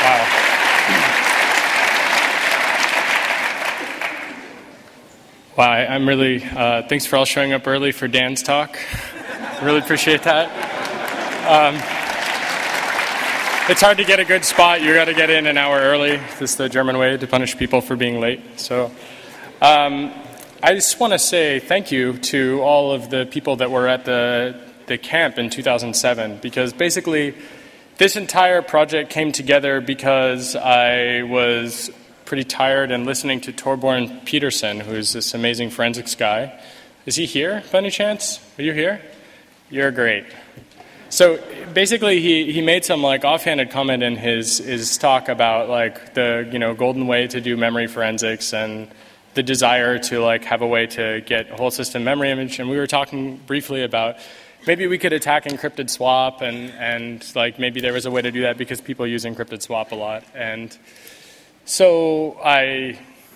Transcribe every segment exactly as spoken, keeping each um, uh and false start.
Wow. Wow, I, I'm really, uh, thanks for all showing up early for Dan's talk. Really appreciate that. Um, it's hard to get a good spot. You got to get in an hour early. This is the German way to punish people for being late. So um, I just want to say thank you to all of the people that were at the, the camp in two thousand seven, because basically this entire project came together because I was pretty tired and listening to Torbjørn Peterson, who's this amazing forensics guy. Is he here by any chance? Are you here? You're great. So basically he, he made some like offhanded comment in his, his talk about like the, you know, golden way to do memory forensics and the desire to like have a way to get whole system memory image. And we were talking briefly about maybe we could attack encrypted swap and, and like maybe there was a way to do that because people use encrypted swap a lot. And so I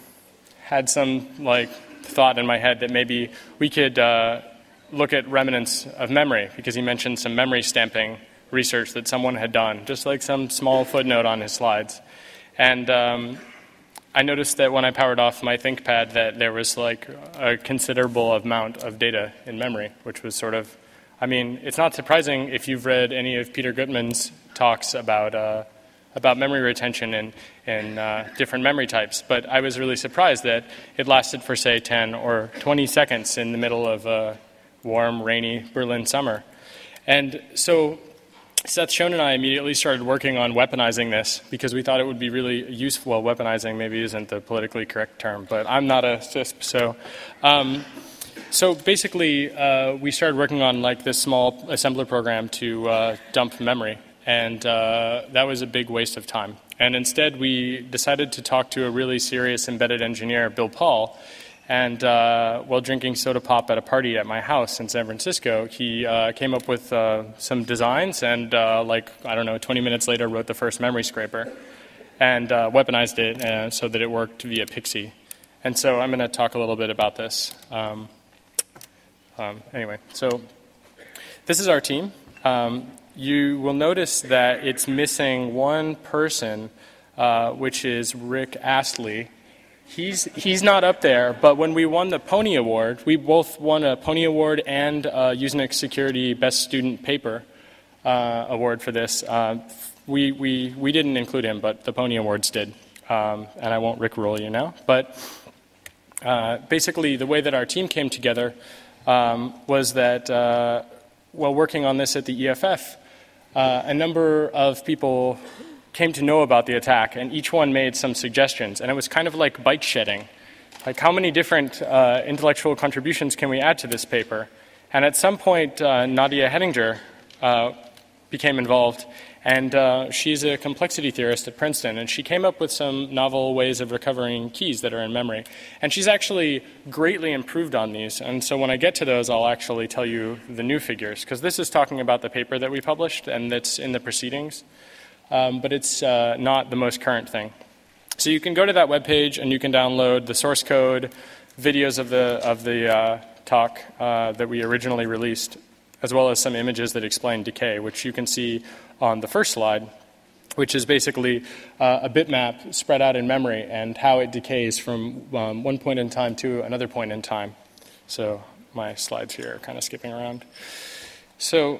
had some like thought in my head that maybe we could uh, look at remnants of memory, because he mentioned some memory stamping research that someone had done, just like some small footnote on his slides. And um, I noticed that when I powered off my ThinkPad that there was like a considerable amount of data in memory, which was sort of, I mean, it's not surprising if you've read any of Peter Gutmann's talks about uh, about memory retention in, in uh, different memory types, but I was really surprised that it lasted for, say, ten or twenty seconds in the middle of a warm, rainy Berlin summer. And so Seth Schoen and I immediately started working on weaponizing this because we thought it would be really useful. Well, weaponizing maybe isn't the politically correct term, but I'm not a C I S P, so... Um, So basically, uh, we started working on like this small assembler program to uh, dump memory, and uh, that was a big waste of time. And instead, we decided to talk to a really serious embedded engineer, Bill Paul, and uh, while drinking soda pop at a party at my house in San Francisco, he uh, came up with uh, some designs and uh, like, I don't know, twenty minutes later wrote the first memory scraper and uh, weaponized it uh, so that it worked via PIXI. And so I'm going to talk a little bit about this. Um, Um, anyway, so this is our team. Um, you will notice that it's missing one person, uh, which is Rick Astley. He's, he's not up there, but when we won the Pony Award, we both won a Pony Award and a Usenix Security Best Student Paper uh, award for this. Uh, we, we, we didn't include him, but the Pony Awards did. Um, and I won't rickroll you now. But uh, basically, the way that our team came together Um, was that uh, while working on this at the E F F, uh, a number of people came to know about the attack, and each one made some suggestions. And it was kind of like bike shedding. Like, how many different uh, intellectual contributions can we add to this paper? And at some point, uh, Nadia Hettinger uh, became involved, and uh, she's a complexity theorist at Princeton, and she came up with some novel ways of recovering keys that are in memory. And she's actually greatly improved on these, and so when I get to those, I'll actually tell you the new figures, because this is talking about the paper that we published, and that's in the proceedings, um, but it's uh, not the most current thing. So you can go to that webpage, and you can download the source code, videos of the, of the uh, talk uh, that we originally released, as well as some images that explain decay, which you can see on the first slide, which is basically uh, a bitmap spread out in memory and how it decays from um, one point in time to another point in time. So my slides here are kind of skipping around. So,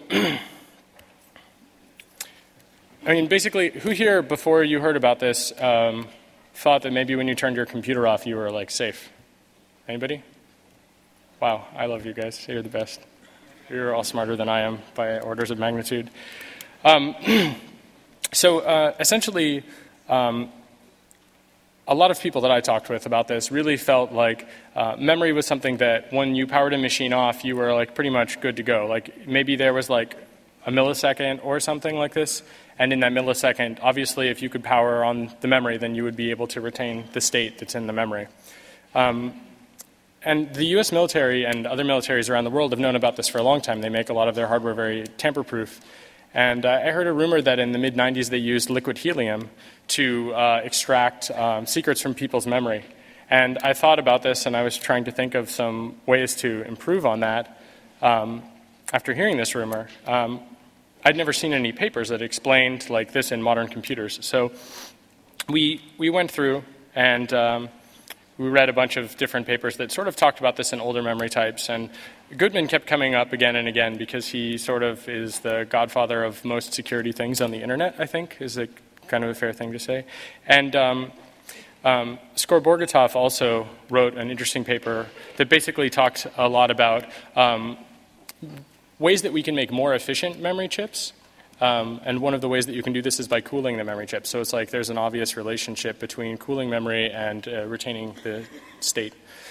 I mean, basically, who here, before you heard about this, um, thought that maybe when you turned your computer off, you were, like, safe? Anybody? Wow, I love you guys. You're the best. You're all smarter than I am by orders of magnitude. Um, so uh, essentially, um, a lot of people that I talked with about this really felt like uh, memory was something that when you powered a machine off, you were like pretty much good to go. Like maybe there was like a millisecond or something like this, and in that millisecond, obviously if you could power on the memory, then you would be able to retain the state that's in the memory. Um, And the U S military and other militaries around the world have known about this for a long time. They make a lot of their hardware very tamper-proof. And uh, I heard a rumor that in the mid nineties they used liquid helium to uh, extract um, secrets from people's memory. And I thought about this, and I was trying to think of some ways to improve on that um, after hearing this rumor. Um, I'd never seen any papers that explained like this in modern computers. So we we went through and um, we read a bunch of different papers that sort of talked about this in older memory types. And Goodman kept coming up again and again because he sort of is the godfather of most security things on the internet, I think, is a kind of a fair thing to say. And um, um, Skor-Borgatov also wrote an interesting paper that basically talked a lot about um, ways that we can make more efficient memory chips. Um, and one of the ways that you can do this is by cooling the memory chip. So it's like there's an obvious relationship between cooling memory and uh, retaining the state.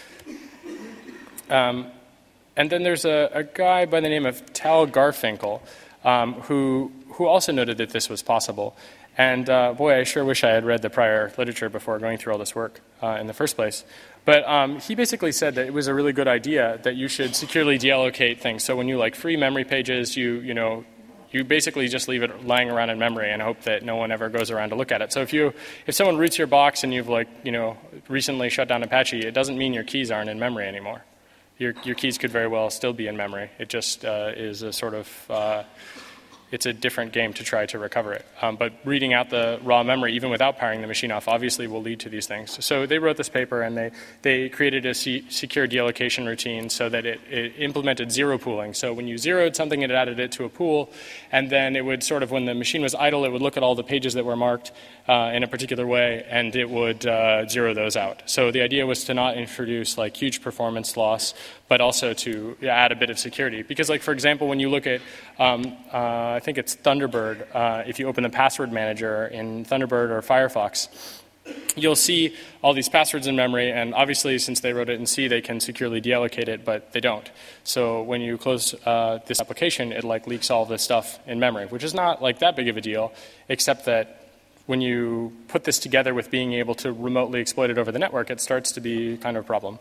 Um, and then there's a, a guy by the name of Tal Garfinkel um, who who also noted that this was possible. And uh, boy, I sure wish I had read the prior literature before going through all this work uh, in the first place. But um, he basically said that it was a really good idea that you should securely deallocate things. So when you like free memory pages, you you know. You basically just leave it lying around in memory and hope that no one ever goes around to look at it. So if you, if someone roots your box and you've like, you know, recently shut down Apache, it doesn't mean your keys aren't in memory anymore. Your your keys could very well still be in memory. It just uh, is a sort of, uh, it's a different game to try to recover it. Um, but reading out the raw memory, even without powering the machine off, obviously will lead to these things. So they wrote this paper and they, they created a C- secure deallocation routine so that it, it implemented zero pooling. So when you zeroed something, it added it to a pool, and then it would sort of, when the machine was idle, it would look at all the pages that were marked uh, in a particular way, and it would uh, zero those out. So the idea was to not introduce like huge performance loss, but also to add a bit of security. Because like, for example, when you look at, um, uh, I think it's Thunderbird, uh, if you open the password manager in Thunderbird or Firefox, you'll see all these passwords in memory, and obviously since they wrote it in C, they can securely deallocate it, but they don't. So when you close uh, this application, it like leaks all this stuff in memory, which is not like that big of a deal, except that when you put this together with being able to remotely exploit it over the network, it starts to be kind of a problem.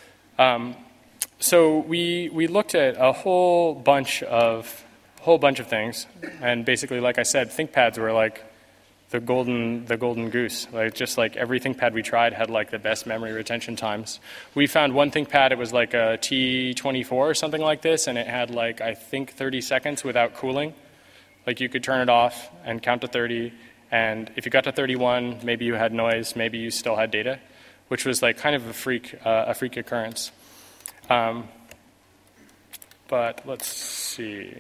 Um, so we we looked at a whole bunch of whole bunch of things, and basically, like I said, ThinkPads were like the golden the golden goose. Like just like every ThinkPad we tried had like the best memory retention times. We found one ThinkPad, it was like a T twenty-four or something like this, and it had like I think thirty seconds without cooling. Like you could turn it off and count to thirty, and if you got to thirty-one, maybe you had noise, maybe you still had data, which was like kind of a freak uh, a freak occurrence. Um, but let's see.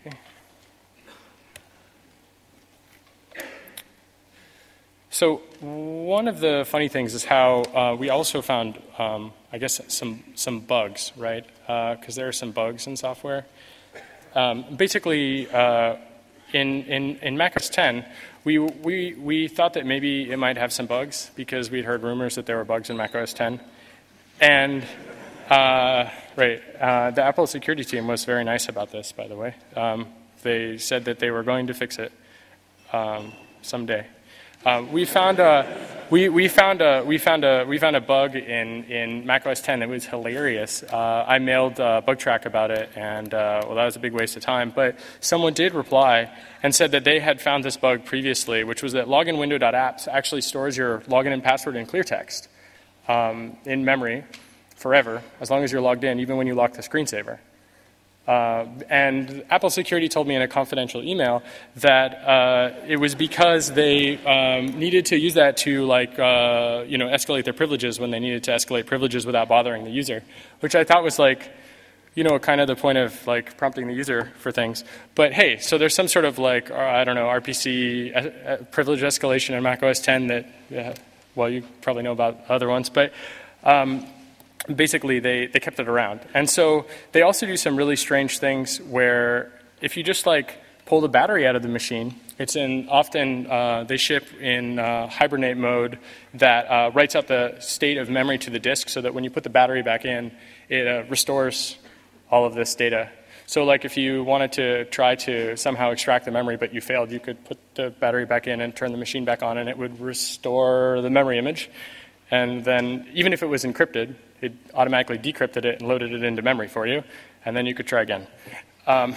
So one of the funny things is how uh, we also found, um, I guess, some some bugs, right? Because uh, there are some bugs in software. Um, basically, uh, in in in Mac O S ten, we we we thought that maybe it might have some bugs because we'd heard rumors that there were bugs in Mac O S ten, and uh, right, uh, the Apple security team was very nice about this, by the way. Um, they said that they were going to fix it um, someday. Uh, we found a we, we found a we found a we found a bug in, in Mac O S ten that was hilarious. Uh, I mailed uh, BugTrack about it, and uh, well, that was a big waste of time. But someone did reply and said that they had found this bug previously, which was that loginwindow.apps actually stores your login and password in clear text um, in memory forever, as long as you're logged in, even when you lock the screensaver. Uh, and Apple Security told me in a confidential email that uh, it was because they um, needed to use that to, like, uh, you know, escalate their privileges when they needed to escalate privileges without bothering the user, which I thought was like, you know, kind of the point of like prompting the user for things. But hey, so there's some sort of like, uh, I don't know, R P C uh, privilege escalation in Mac O S ten that, uh, well, you probably know about other ones, but. Um, Basically, they, they kept it around. And so they also do some really strange things where if you just like pull the battery out of the machine, it's in often uh, they ship in uh, hibernate mode that uh, writes out the state of memory to the disk so that when you put the battery back in, it uh, restores all of this data. So like if you wanted to try to somehow extract the memory but you failed, you could put the battery back in and turn the machine back on and it would restore the memory image. And then even if it was encrypted, it automatically decrypted it and loaded it into memory for you, and then you could try again. Um,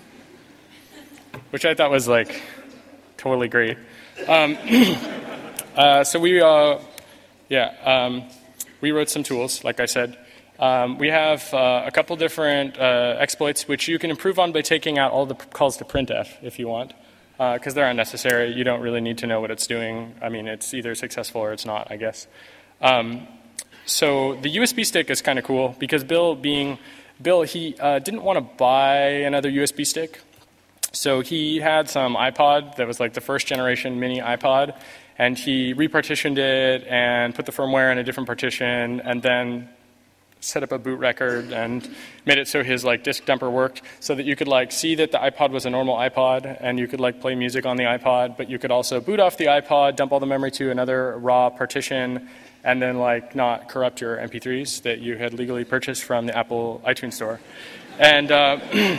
which I thought was like totally great. Um, uh, so we, uh, yeah, um, we wrote some tools, like I said. Um, we have uh, a couple different uh, exploits which you can improve on by taking out all the calls to printf if you want. because uh, they're unnecessary. You don't really need to know what it's doing. I mean, it's either successful or it's not, I guess. Um, so the U S B stick is kind of cool because Bill being, Bill, he uh, didn't want to buy another U S B stick. So he had some iPod that was like the first generation mini iPod, and he repartitioned it and put the firmware in a different partition and then set up a boot record and made it so his like disk dumper worked so that you could like see that the iPod was a normal iPod and you could like play music on the iPod, but you could also boot off the iPod, dump all the memory to another raw partition, and then like not corrupt your M P threes that you had legally purchased from the Apple iTunes store. And uh,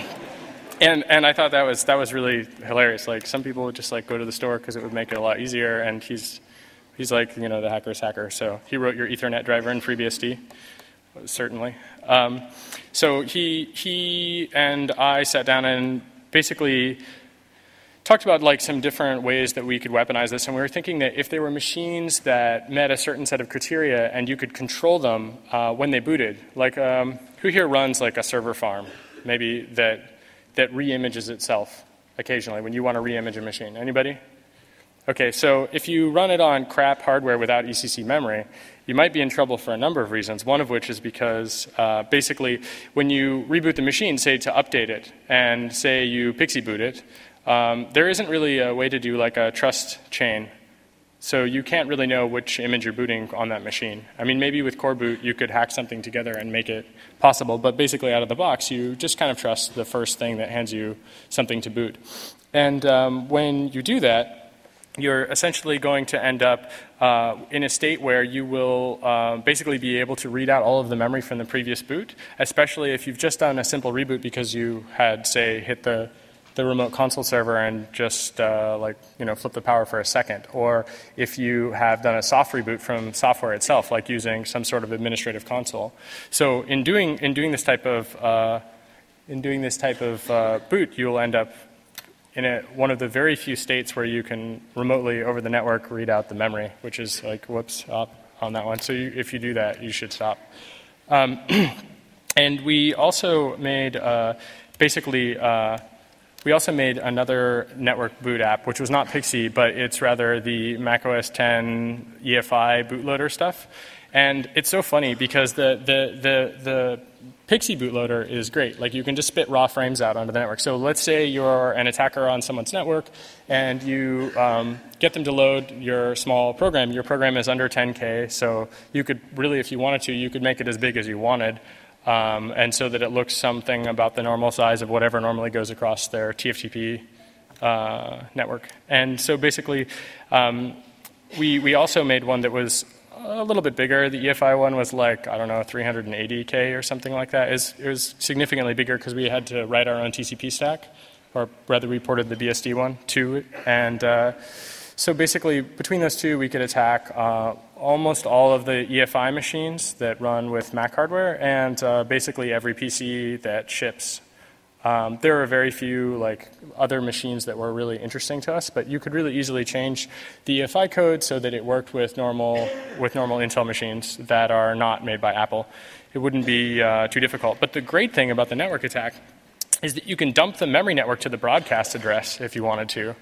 and and I thought that was that was really hilarious. Like some people would just like go to the store because it would make it a lot easier, and he's he's like, you know, the hacker's hacker. So he wrote your Ethernet driver in FreeBSD. Certainly. Um, so he he and I sat down and basically talked about like some different ways that we could weaponize this, and we were thinking that if there were machines that met a certain set of criteria and you could control them uh, when they booted, like um, who here runs like a server farm, maybe that that re-images itself occasionally when you want to re-image a machine? Anybody? Okay, so if you run it on crap hardware without E C C memory, you might be in trouble for a number of reasons. One of which is because uh, basically when you reboot the machine, say to update it, and say you PXE boot it, um, there isn't really a way to do like a trust chain. So you can't really know which image you're booting on that machine. I mean, maybe with Core Boot you could hack something together and make it possible, but basically out of the box you just kind of trust the first thing that hands you something to boot. And um, when you do that, you're essentially going to end up uh, in a state where you will uh, basically be able to read out all of the memory from the previous boot, especially if you've just done a simple reboot because you had, say, hit the, the remote console server and just uh, like, you know, flip the power for a second. Or if you have done a soft reboot from software itself, like using some sort of administrative console. So in doing, in doing this type of, uh, in doing this type of uh, boot, you'll end up in a, one of the very few states where you can remotely over the network read out the memory, which is like, whoops, up on that one. So you, if you do that, you should stop. Um, and we also made uh, basically, uh, we also made another network boot app, which was not PXE, but it's rather the Mac O S ten E F I bootloader stuff. And it's so funny because the the the the PXE bootloader is great. Like you can just spit raw frames out onto the network. So let's say you're an attacker on someone's network and you um, get them to load your small program. Your program is under ten K, so you could really, if you wanted to, you could make it as big as you wanted, um, and so that it looks something about the normal size of whatever normally goes across their T F T P uh, network. And so basically, um, we we also made one that was a little bit bigger. The E F I one was like, I don't know, three hundred eighty K or something like that. It was, it was significantly bigger because we had to write our own T C P stack, or rather we ported the B S D one to it. And uh, so basically between those two we could attack uh, almost all of the E F I machines that run with Mac hardware and uh, basically every P C that ships. Um, there are very few like other machines that were really interesting to us, but you could really easily change the E F I code so that it worked with normal with normal Intel machines that are not made by Apple. It wouldn't be uh, too difficult. But the great thing about the network attack is that you can dump the memory network to the broadcast address if you wanted to,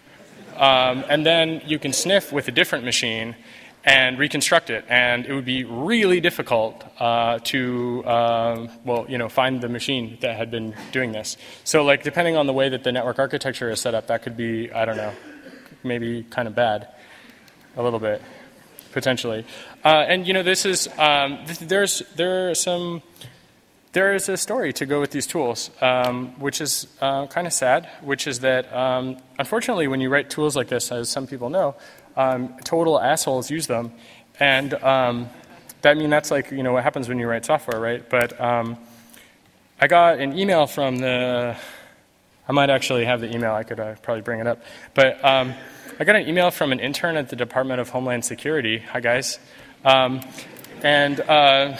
um, and then you can sniff with a different machine and reconstruct it, and it would be really difficult uh, to, uh, well, you know, find the machine that had been doing this. So, like, depending on the way that the network architecture is set up, that could be, I don't know, maybe kind of bad, a little bit, potentially. Uh, and you know, this is um, th there's there are some there is a story to go with these tools, um, which is uh, kind of sad. Which is that um, unfortunately, when you write tools like this, as some people know, Um, total assholes use them, and um, that I mean that's like you know what happens when you write software, right? But um, I got an email from the. I might actually have the email. I could uh, probably bring it up, but um, I got an email from an intern at the Department of Homeland Security. Hi guys, um, and uh,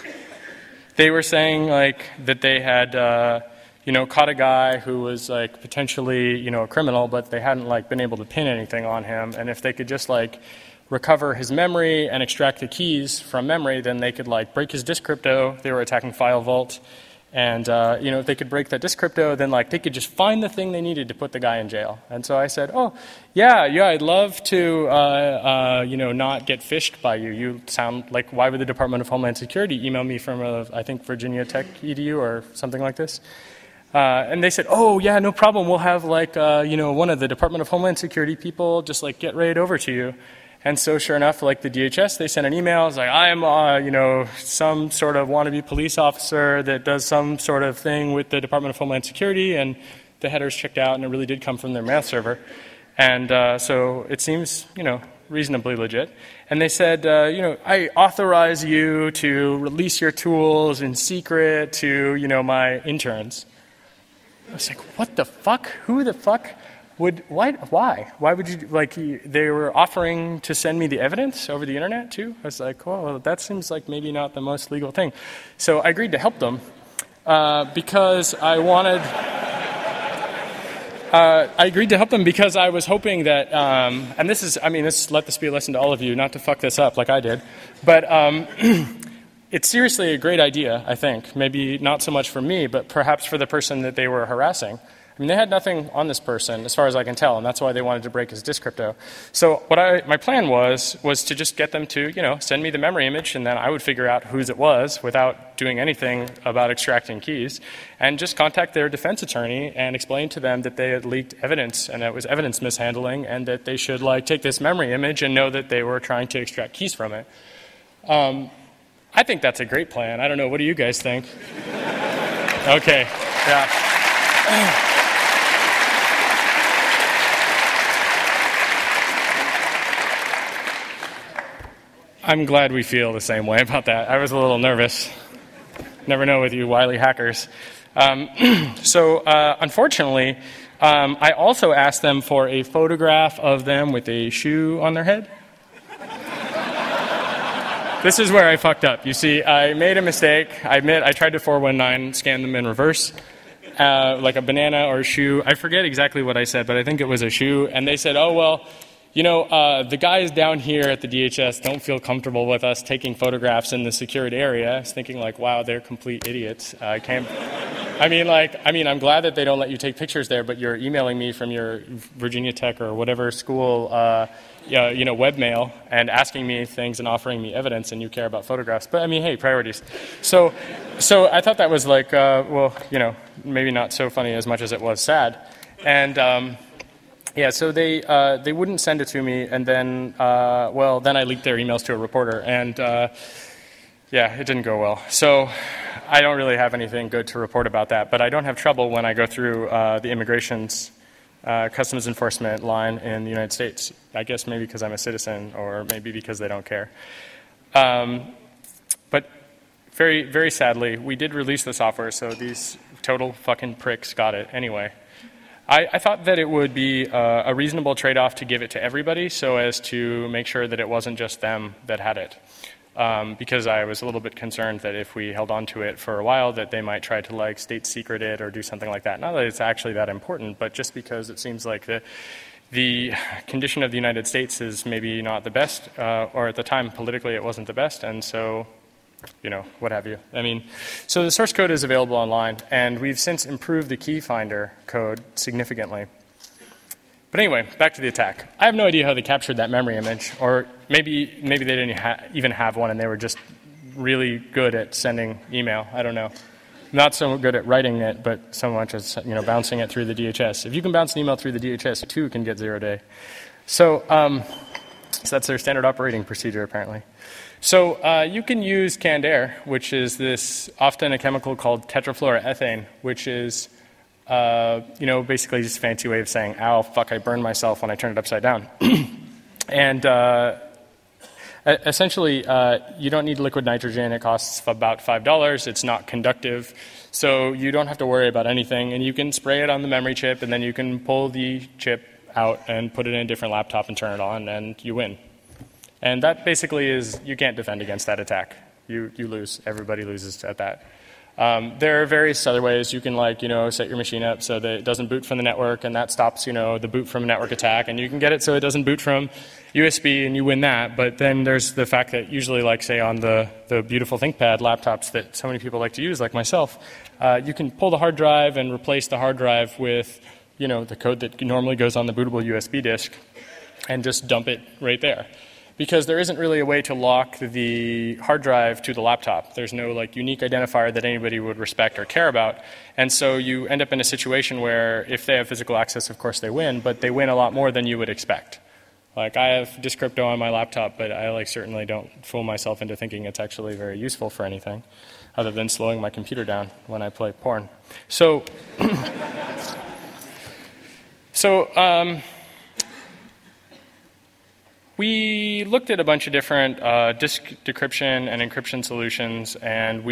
they were saying like that they had. Uh, you know, caught a guy who was like potentially, you know, a criminal, but they hadn't like been able to pin anything on him. And if they could just like recover his memory and extract the keys from memory, then they could like break his disk crypto. They were attacking File Vault. And uh, you know, if they could break that disk crypto, then like they could just find the thing they needed to put the guy in jail. And so I said, oh, yeah, yeah, I'd love to, uh, uh, you know, not get phished by you. You sound like, why would the Department of Homeland Security email me from, a, I think, Virginia Tech E D U or something like this? Uh, and they said, oh, yeah, no problem. We'll have like, uh, you know, one of the Department of Homeland Security people just like get right over to you. And so sure enough, like the D H S, they sent an email. It's like, I am, uh, you know, some sort of wannabe police officer that does some sort of thing with the Department of Homeland Security. And the headers checked out, and it really did come from their mail server. And uh, so it seems, you know, reasonably legit. And they said, uh, you know, I authorize you to release your tools in secret to, you know, my interns. I was like, what the fuck? Who the fuck? Would why why why would you like they were offering to send me the evidence over the internet too? I was like, well, that seems like maybe not the most legal thing. So I agreed to help them uh, because I wanted. Uh, I agreed to help them because I was hoping that, um, and this is, I mean, this let this be a lesson to all of you, not to fuck this up like I did, but um, it's seriously a great idea. I think maybe not so much for me, but perhaps for the person that they were harassing. I mean, they had nothing on this person, as far as I can tell, and that's why they wanted to break his disk crypto. So what I, my plan was, was to just get them to, you know, send me the memory image, and then I would figure out whose it was without doing anything about extracting keys, and just contact their defense attorney and explain to them that they had leaked evidence, and it was evidence mishandling, and that they should, like, take this memory image and know that they were trying to extract keys from it. Um, I think that's a great plan. I don't know. What do you guys think? Okay. Yeah. I'm glad we feel the same way about that. I was a little nervous. Never know with you wily hackers. Um, so uh, unfortunately, um, I also asked them for a photograph of them with a shoe on their head. This is where I fucked up. You see, I made a mistake. I admit I tried to four one nine scan them in reverse, uh, like a banana or a shoe. I forget exactly what I said, but I think it was a shoe. And they said, oh, well, you know, uh, the guys down here at the D H S don't feel comfortable with us taking photographs in the secured area. I was thinking, like, wow, they're complete idiots. I can't. I mean, like, I mean, I'm glad that they don't let you take pictures there, but you're emailing me from your Virginia Tech or whatever school, uh, you know, webmail and asking me things and offering me evidence, and you care about photographs. But I mean, hey, priorities. So, so I thought that was like, uh, well, you know, maybe not so funny as much as it was sad, and. Um, Yeah, so they uh, they wouldn't send it to me, and then, uh, well, then I leaked their emails to a reporter, and uh, yeah, it didn't go well. So I don't really have anything good to report about that, but I don't have trouble when I go through uh, the immigration's uh, customs enforcement line in the United States. I guess maybe because I'm a citizen, or maybe because they don't care. Um, but very, very sadly, we did release the software, so these total fucking pricks got it anyway. I, I thought that it would be uh, a reasonable trade-off to give it to everybody so as to make sure that it wasn't just them that had it. Um, because I was a little bit concerned that if we held on to it for a while that they might try to like state secret it or do something like that. Not that it's actually that important, but just because it seems like the, the condition of the United States is maybe not the best, uh, or at the time politically it wasn't the best, and so you know, what have you. I mean, so the source code is available online, and we've since improved the key finder code significantly. But anyway, back to the attack. I have no idea how they captured that memory image, or maybe maybe they didn't ha- even have one, and they were just really good at sending email. I don't know. Not so good at writing it, but so much as, you know, bouncing it through the D H S. If you can bounce an email through the D H S, you too can get zero day. So, um, so that's their standard operating procedure, apparently. So uh, you can use canned air, which is this often a chemical called tetrafluoroethane, which is, uh, you know, basically just a fancy way of saying, ow, fuck, I burned myself when I turned it upside down. And uh, essentially, uh, you don't need liquid nitrogen. It costs about five dollars. It's not conductive. So you don't have to worry about anything. And you can spray it on the memory chip, and then you can pull the chip out and put it in a different laptop and turn it on, and you win. And that basically is, you can't defend against that attack. You you lose. Everybody loses at that. Um, there are various other ways you can, like, you know, set your machine up so that it doesn't boot from the network, and that stops, you know, the boot from a network attack, and you can get it so it doesn't boot from U S B, and you win that. But then there's the fact that usually, like, say, on the, the beautiful ThinkPad laptops that so many people like to use, like myself, uh, you can pull the hard drive and replace the hard drive with, you know, the code that normally goes on the bootable U S B disk and just dump it right there. Because there isn't really a way to lock the hard drive to the laptop. There's no, like, unique identifier that anybody would respect or care about. And so you end up in a situation where if they have physical access, of course they win, but they win a lot more than you would expect. Like, I have Disk Crypto on my laptop, but I, like, certainly don't fool myself into thinking it's actually very useful for anything other than slowing my computer down when I play porn. So, so um, we looked at a bunch of different uh, disk decryption and encryption solutions, and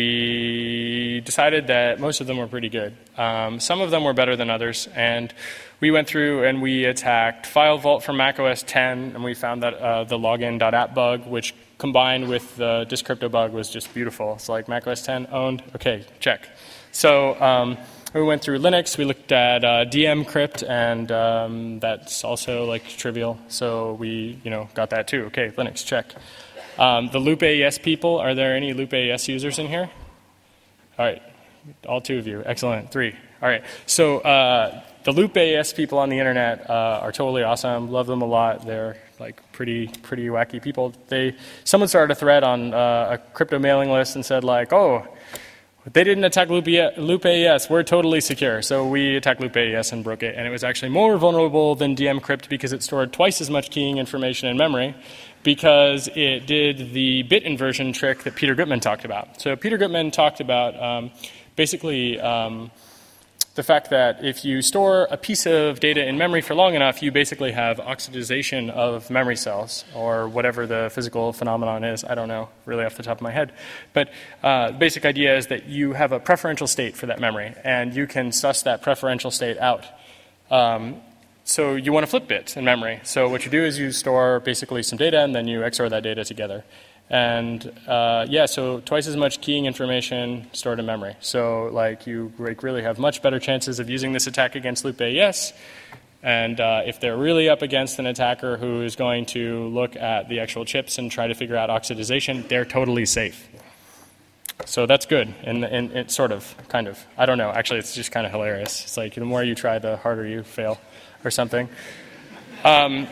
we decided that most of them were pretty good. Um, some of them were better than others, and we went through and we attacked File Vault for Mac O S ten, and we found that uh, the login.app bug, which combined with the Disk Crypto bug, was just beautiful. It's like Mac O S ten owned. Okay, check. So um, we went through Linux. We looked at uh, dmcrypt, and um, that's also, like, trivial. So we, you know, got that too. Okay, Linux, check. Um, the Loop A E S people, are there any Loop A E S users in here? All right, all two of you. Excellent. Three. All right. So uh, the Loop A E S people on the internet uh, are totally awesome. Love them a lot. They're, like, pretty pretty wacky people. They someone started a thread on uh, a crypto mailing list and said, like, oh, they didn't attack Loop A E S. We're totally secure. So we attacked Loop A E S and broke it. And it was actually more vulnerable than dmcrypt because it stored twice as much keying information in memory because it did the bit inversion trick that Peter Gutman talked about. So Peter Gutman talked about um, basically um, the fact that if you store a piece of data in memory for long enough, you basically have oxidization of memory cells, or whatever the physical phenomenon is. I don't know really off the top of my head. But uh, the basic idea is that you have a preferential state for that memory, and you can suss that preferential state out. Um, so you want to flip bits in memory. So what you do is you store basically some data, and then you X O R that data together. And uh, yeah, so twice as much keying information stored in memory. So, like, you like, really have much better chances of using this attack against Loop A E S. And uh, if they're really up against an attacker who is going to look at the actual chips and try to figure out oxidization, they're totally safe. So that's good, and, and it's sort of, kind of. I don't know. Actually, it's just kind of hilarious. It's like the more you try, the harder you fail, or something. Um,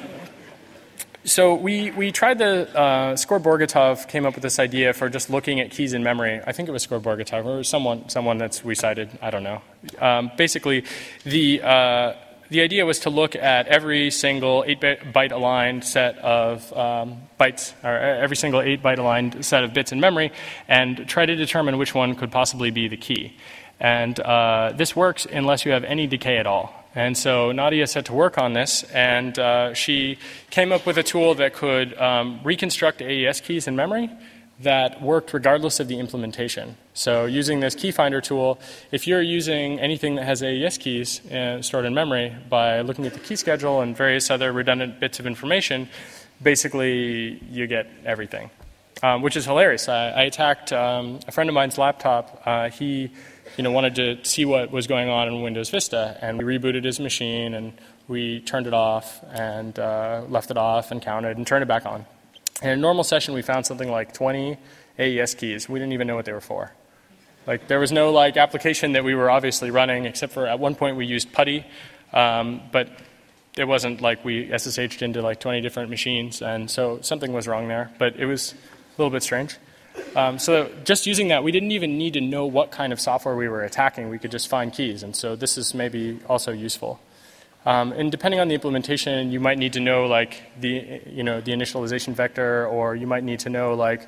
So we, we tried the, uh, Skor Borgatov came up with this idea for just looking at keys in memory. I think it was Skor Borgatov, or someone, someone that's we cited, I don't know. Um, basically, the, uh, the idea was to look at every single eight byte aligned set of um, bytes, or every single eight byte aligned set of bits in memory, and try to determine which one could possibly be the key. And uh, this works unless you have any decay at all. And so Nadia set to work on this, and uh, she came up with a tool that could um, reconstruct A E S keys in memory that worked regardless of the implementation. So using this key finder tool, if you're using anything that has A E S keys uh, stored in memory, by looking at the key schedule and various other redundant bits of information, basically you get everything, um, which is hilarious. I, I attacked um, a friend of mine's laptop. Uh, he you know, wanted to see what was going on in Windows Vista, and we rebooted his machine, and we turned it off, and uh, left it off, and counted, and turned it back on. In a normal session, we found something like twenty A E S keys. We didn't even know what they were for. Like, there was no, like, application that we were obviously running, except for at one point we used PuTTY, um, but it wasn't like we S S H'd into, like, twenty different machines, and so something was wrong there, but it was a little bit strange. Um, so just using that, we didn't even need to know what kind of software we were attacking. We could just find keys, and so this is maybe also useful. Um, and depending on the implementation, you might need to know, like, the you know the initialization vector, or you might need to know, like,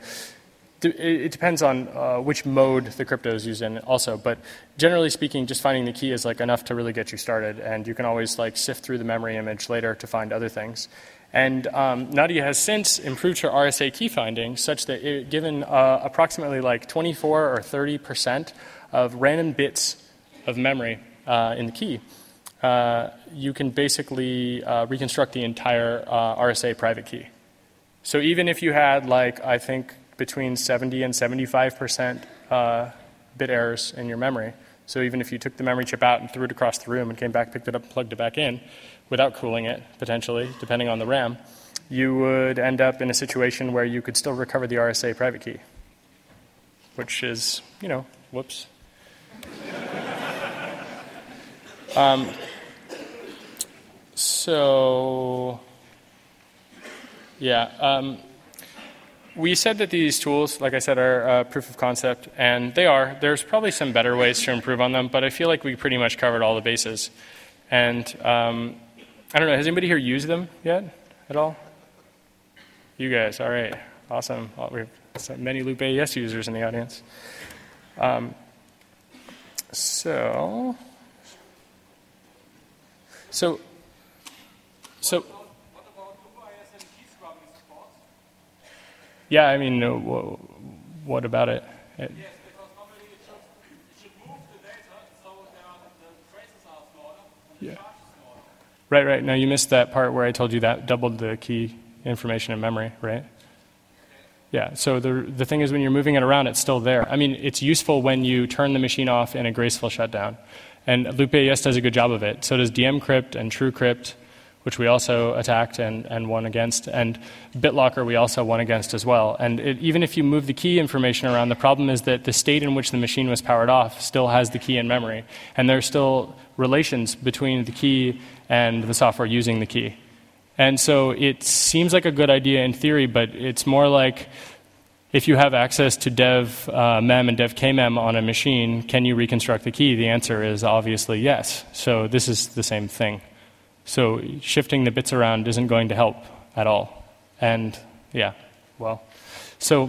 it depends on uh, which mode the crypto is used in also. But generally speaking, just finding the key is, like, enough to really get you started, and you can always, like, sift through the memory image later to find other things. And um, Nadia has since improved her R S A key finding such that it, given uh, approximately like twenty-four or thirty percent of random bits of memory uh, in the key, uh, you can basically uh, reconstruct the entire uh, R S A private key. So even if you had, like, I think between seventy and seventy-five percent uh, bit errors in your memory. So even if you took the memory chip out and threw it across the room and came back, picked it up, and plugged it back in, without cooling it, potentially, depending on the RAM, you would end up in a situation where you could still recover the R S A private key, which is, you know, whoops. um, so, yeah. Um, we said that these tools, like I said, are uh, proof of concept, and they are. There's probably some better ways to improve on them, but I feel like we pretty much covered all the bases. And um, I don't know, has anybody here used them yet at all? You guys, all right, awesome. We have many Loop A E S users in the audience. Um, so, so, so. What about Loop A E S and key scrubbing support? Yeah, I mean, uh, what about it? Yes, because normally it should, it should move the data so there are, the traces are smaller and the Yeah. charge is smaller. Right, right. No, you missed that part where I told you that doubled the key information in memory, right? Yeah, so the the thing is when you're moving it around, it's still there. I mean, it's useful when you turn the machine off in a graceful shutdown. And Loop A E S does a good job of it. So does dmcrypt and TrueCrypt, which we also attacked and, and won against. And BitLocker we also won against as well. And it, even if you move the key information around, the problem is that the state in which the machine was powered off still has the key in memory. And there are still relations between the key and the software using the key. And so it seems like a good idea in theory, but it's more like if you have access to dev uh, mem and dev kmem on a machine, can you reconstruct the key? The answer is obviously yes. So this is the same thing. So shifting the bits around isn't going to help at all. And yeah, well, so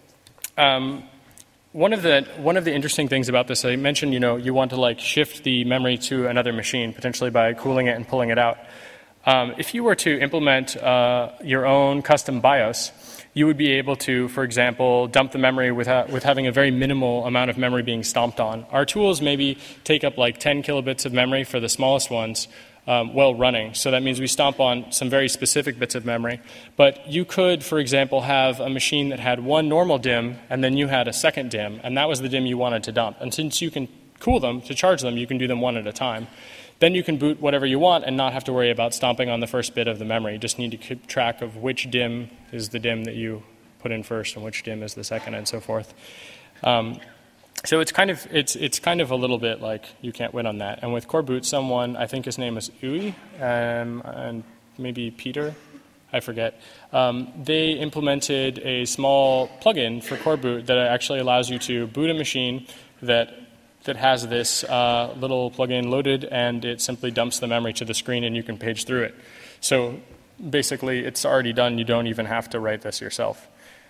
um, one of the one of the interesting things about this, I mentioned, you know, you want to like shift the memory to another machine, potentially by cooling it and pulling it out. Um, if you were to implement uh, your own custom BIOS, you would be able to, for example, dump the memory with, ha- with having a very minimal amount of memory being stomped on. Our tools maybe take up like ten kilobits of memory for the smallest ones um, while running. So that means we stomp on some very specific bits of memory. But you could, for example, have a machine that had one normal D I M and then you had a second D I M, and that was the D I M you wanted to dump. And since you can cool them, to charge them, you can do them one at a time. Then you can boot whatever you want and not have to worry about stomping on the first bit of the memory. You just need to keep track of which D I M is the D I M that you put in first and which D I M is the second, and so forth. Um, so it's kind of it's it's kind of a little bit like you can't win on that. And with Coreboot, someone, I think his name is Uwe, um, and maybe Peter, I forget. Um, they implemented a small plugin for Coreboot that actually allows you to boot a machine that that has this uh, little plugin loaded, and it simply dumps the memory to the screen, and you can page through it. So basically, it's already done. You don't even have to write this yourself.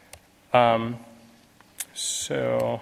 Um, so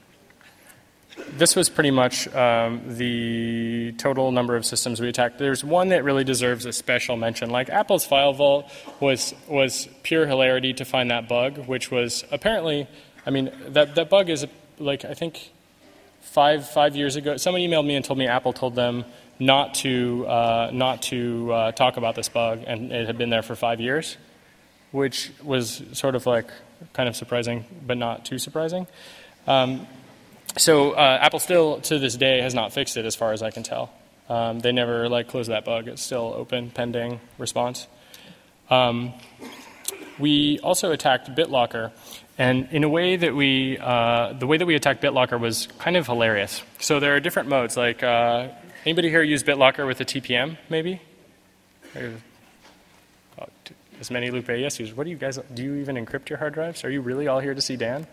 this was pretty much um, the total number of systems we attacked. There's one that really deserves a special mention. Like Apple's File Vault was was pure hilarity to find that bug, which was apparently, I mean, that, that bug is like, I think, Five five years ago, someone emailed me and told me Apple told them not to uh, not to uh, talk about this bug, and it had been there for five years, which was sort of like kind of surprising, but not too surprising. Um, so uh, Apple still, to this day, has not fixed it, as far as I can tell. Um, they never like closed that bug. It's still open, pending response. Um, we also attacked BitLocker. And in a way that we, uh, the way that we attacked BitLocker was kind of hilarious. So there are different modes. Like, uh, anybody here use BitLocker with a T P M, maybe? Or, oh, as many Loop A E S users. What do you guys, do you even encrypt your hard drives? Are you really all here to see Dan?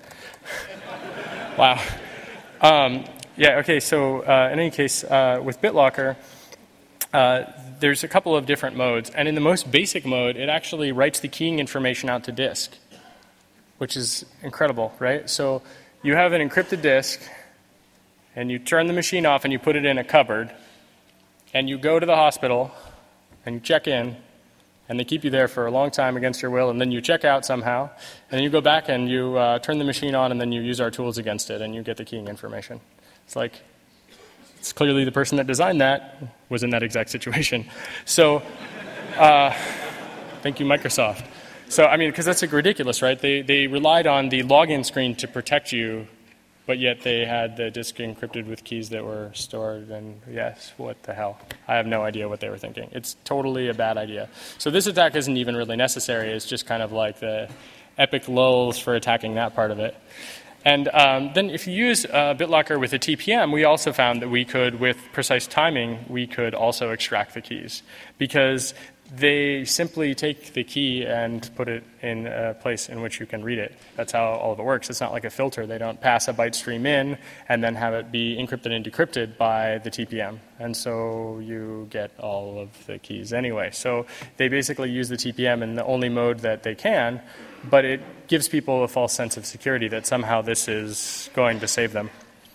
Wow. Um, yeah, okay, so uh, in any case, uh, with BitLocker, uh, there's a couple of different modes. And in the most basic mode, it actually writes the keying information out to disk, which is incredible, right? So you have an encrypted disk, and you turn the machine off, and you put it in a cupboard, and you go to the hospital, and you check in, and they keep you there for a long time against your will, and then you check out somehow, and then you go back and you uh, turn the machine on, and then you use our tools against it, and you get the keying information. It's like, it's clearly the person that designed that was in that exact situation. So, uh, thank you, Microsoft. So, I mean, because that's like ridiculous, right? They they relied on the login screen to protect you but yet they had the disk encrypted with keys that were stored, and yes, what the hell? I have no idea what they were thinking. It's totally a bad idea. So this attack isn't even really necessary. It's just kind of like the epic lulls for attacking that part of it. And um, then if you use uh, BitLocker with a T P M, we also found that we could, with precise timing, we could also extract the keys, because they simply take the key and put it in a place in which you can read it. That's how all of it works. It's not like a filter. They don't pass a byte stream in and then have it be encrypted and decrypted by the T P M. And so you get all of the keys anyway. So they basically use the T P M in the only mode that they can, but it gives people a false sense of security that somehow this is going to save them.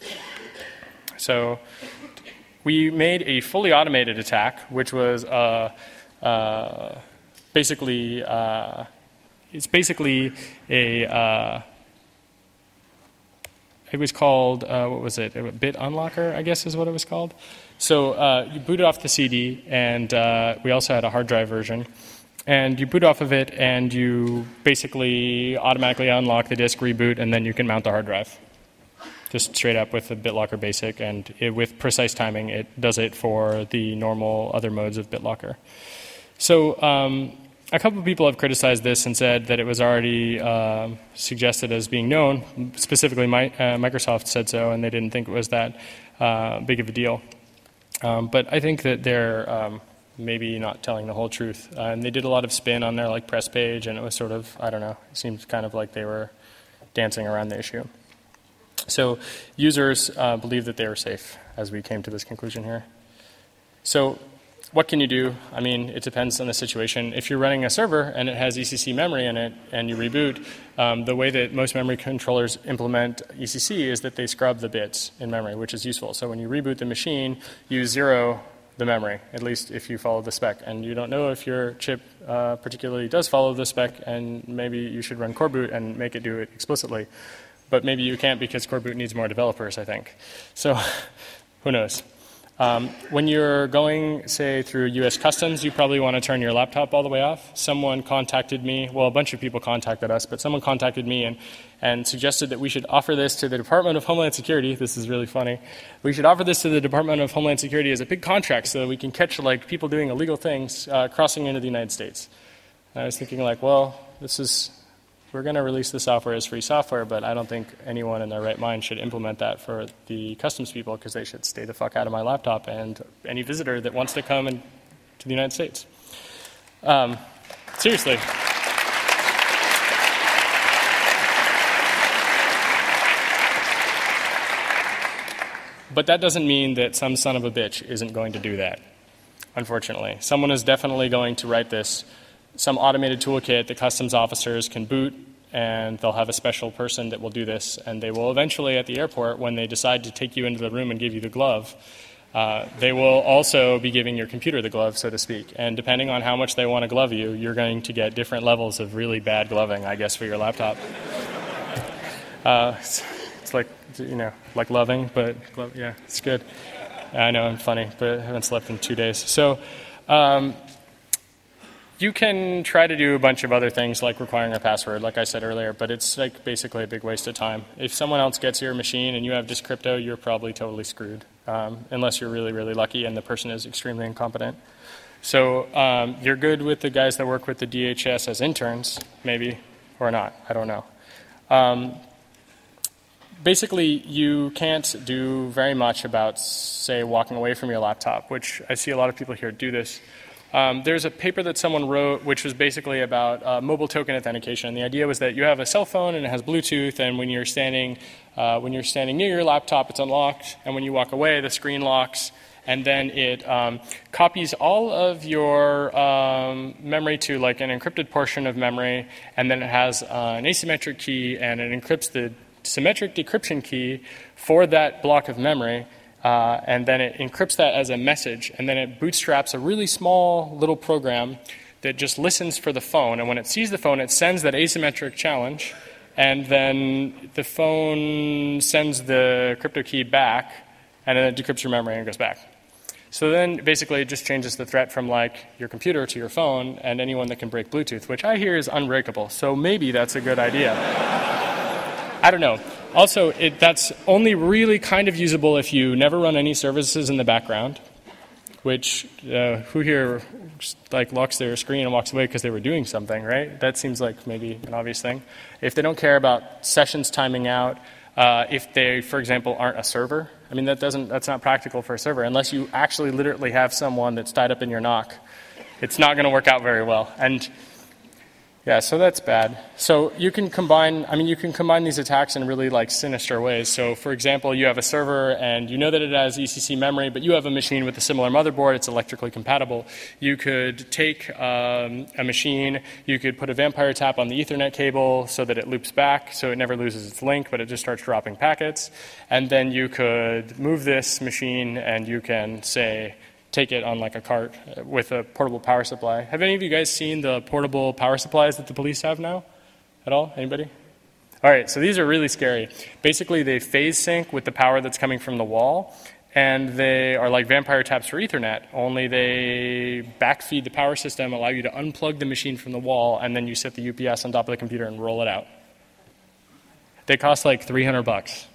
So we made a fully automated attack, which was uh, uh, basically uh, it's basically a uh, it was called uh, what was it? A bit unlocker, I guess is what it was called. So uh, you boot off the C D, and uh, we also had a hard drive version. And you boot off of it, and you basically automatically unlock the disk, reboot, and then you can mount the hard drive. Just straight up with the BitLocker Basic, and it, with precise timing, it does it for the normal other modes of BitLocker. So um, a couple of people have criticized this and said that it was already uh, suggested as being known. Specifically, my, uh, Microsoft said so, and they didn't think it was that uh, big of a deal. Um, but I think that they're um, maybe not telling the whole truth. Uh, and they did a lot of spin on their like press page, and it was sort of, I don't know, it seemed kind of like they were dancing around the issue. So users uh, believe that they were safe as we came to this conclusion here. So what can you do? I mean, it depends on the situation. If you're running a server and it has E C C memory in it and you reboot, um, the way that most memory controllers implement E C C is that they scrub the bits in memory, which is useful. So when you reboot the machine, you zero the memory, at least if you follow the spec. And you don't know if your chip uh, particularly does follow the spec, and maybe you should run coreboot and make it do it explicitly. But maybe you can't because coreboot needs more developers, I think. So who knows? Um, when you're going, say, through U S Customs, you probably want to turn your laptop all the way off. Someone contacted me, well, a bunch of people contacted us, but someone contacted me and, and suggested that we should offer this to the Department of Homeland Security. This is really funny. We should offer this to the Department of Homeland Security as a big contract so that we can catch like people doing illegal things uh, crossing into the United States. And I was thinking like, well, this is... We're going to release the software as free software, but I don't think anyone in their right mind should implement that for the customs people, because they should stay the fuck out of my laptop and any visitor that wants to come in to the United States. Um, seriously. But that doesn't mean that some son of a bitch isn't going to do that, unfortunately. Someone is definitely going to write this. Some automated toolkit that customs officers can boot, and they'll have a special person that will do this, and they will eventually at the airport, when they decide to take you into the room and give you the glove, uh, they will also be giving your computer the glove, so to speak. And depending on how much they want to glove you, you're going to get different levels of really bad gloving, I guess, for your laptop. uh, it's, it's like, you know, like loving, but glove, yeah, it's good. I know I'm funny, but I haven't slept in two days. So. Um, You can try to do a bunch of other things like requiring a password, like I said earlier, but it's like basically a big waste of time. If someone else gets your machine and you have just crypto, you're probably totally screwed, um, unless you're really, really lucky and the person is extremely incompetent. So um, you're good with the guys that work with the D H S as interns, maybe, or not. I don't know. Um, basically, you can't do very much about, say, walking away from your laptop, which I see a lot of people here do this. Um, there's a paper that someone wrote which was basically about uh, mobile token authentication. And the idea was that you have a cell phone and it has Bluetooth, and when you're standing uh, when you're standing near your laptop, it's unlocked, and when you walk away, the screen locks, and then it um, copies all of your um, memory to like an encrypted portion of memory, and then it has uh, an asymmetric key, and it encrypts the symmetric decryption key for that block of memory. Uh, and then it encrypts that as a message, and then it bootstraps a really small little program that just listens for the phone, and when it sees the phone, it sends that asymmetric challenge, and then the phone sends the crypto key back, and then it decrypts your memory and goes back. So then basically it just changes the threat from like your computer to your phone and anyone that can break Bluetooth, which I hear is unbreakable, so maybe that's a good idea. I don't know. also, it, that's only really kind of usable if you never run any services in the background, which uh, who here like locks their screen and walks away because they were doing something, right? That seems like maybe an obvious thing. If they don't care about sessions timing out, uh, if they, for example, aren't a server, I mean, that doesn't, that's not practical for a server. Unless you actually literally have someone that's tied up in your N O C, it's not going to work out very well. And yeah, so that's bad. So you can combine, I mean, you can combine these attacks in really like sinister ways. So for example, you have a server and you know that it has E C C memory, but you have a machine with a similar motherboard, it's electrically compatible. You could take um, a machine, you could put a vampire tap on the Ethernet cable so that it loops back, so it never loses its link, but it just starts dropping packets. And then you could move this machine and you can say, take it on like a cart with a portable power supply. Have any of you guys seen the portable power supplies that the police have now at all? Anybody? All right, so these are really scary. Basically, they phase sync with the power that's coming from the wall, and they are like vampire taps for Ethernet, only they backfeed the power system, allow you to unplug the machine from the wall, and then you set the U P S on top of the computer and roll it out. They cost like three hundred bucks.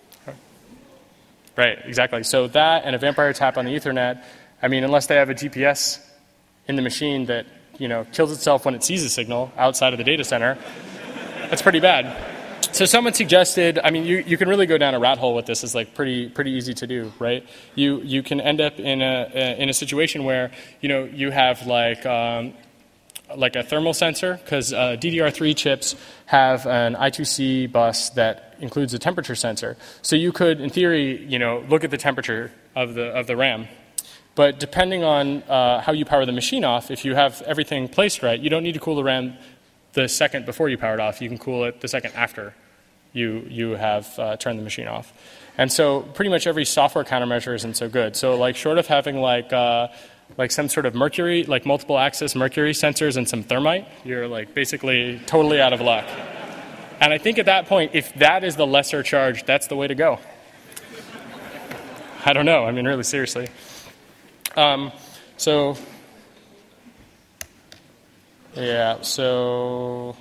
Right, exactly. So that and a vampire tap on the Ethernet, I mean, unless they have a G P S in the machine that, you know, kills itself when it sees a signal outside of the data center, that's pretty bad. So someone suggested, I mean, you, you can really go down a rat hole with this. It's like pretty pretty easy to do, right? You you can end up in a, a in a situation where, you know, you have like um, like a thermal sensor, because uh, D D R three chips have an I two C bus that includes a temperature sensor. So you could, in theory, you know, look at the temperature of the of the RAM. But depending on uh, how you power the machine off, if you have everything placed right, you don't need to cool the RAM the second before you power it off. You can cool it the second after you you have uh, turned the machine off. And so pretty much every software countermeasure isn't so good. So like short of having like uh, like some sort of mercury, like multiple access mercury sensors and some thermite, you're like basically totally out of luck. And I think at that point, if that is the lesser charge, that's the way to go. I don't know. I mean, really seriously. Um, so, yeah, so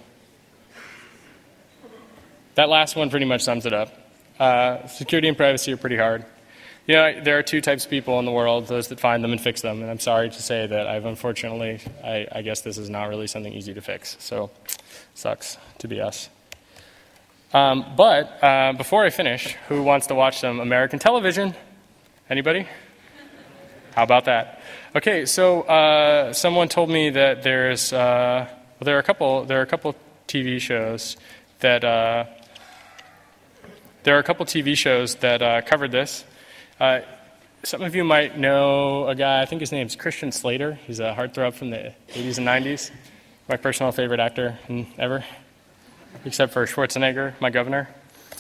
that last one pretty much sums it up. Uh, security and privacy are pretty hard. You know, there are two types of people in the world, those that find them and fix them. And I'm sorry to say that I've unfortunately, I, I guess this is not really something easy to fix. So, sucks to be us. Um, but uh, before I finish, who wants to watch some American television? Anybody? How about that? Okay, so uh, someone told me that there's uh, well, there are a couple there are a couple T V shows that uh, there are a couple T V shows that uh, covered this. Uh, some of you might know a guy. I think his name's Christian Slater. He's a heartthrob from the eighties and nineties. My personal favorite actor ever, except for Schwarzenegger, my governor.